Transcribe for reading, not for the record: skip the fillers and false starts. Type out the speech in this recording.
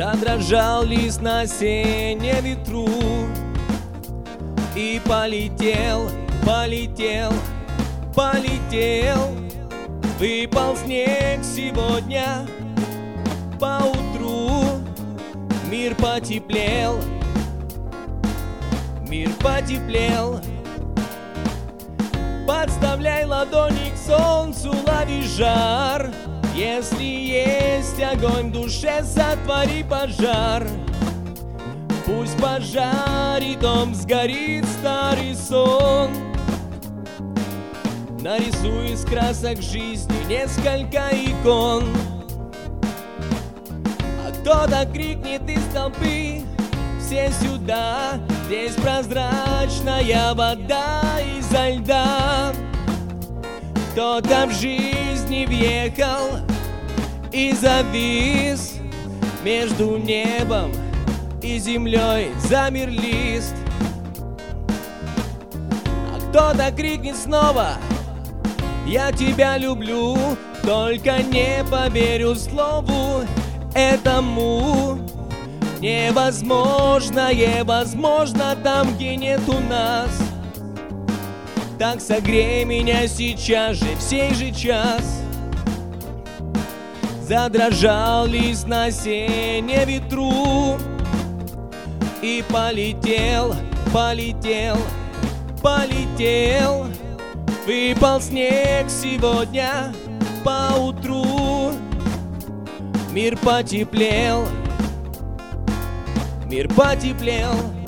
Задрожал лист на осеннем ветру и полетел, полетел, полетел. Выпал снег сегодня поутру. Мир потеплел, мир потеплел. Подставляй ладони к солнцу, лови жар. Если есть огонь в душе, сотвори пожар. Пусть пожаре дом сгорит старый сон. Нарисуй из красок жизни несколько икон. А кто-то крикнет из толпы: все сюда, здесь прозрачная вода изо льда. Кто-то в жизни въехал и завис. Между небом и землей замер лист. А кто-то крикнет снова: я тебя люблю. Только не поверю слову этому. Невозможное возможно там, где нету нас. Так согрей меня сейчас же, в сей же час. Задрожал лист на осеннем ветру и полетел, полетел, полетел. Выпал снег сегодня поутру. Мир потеплел, мир потеплел.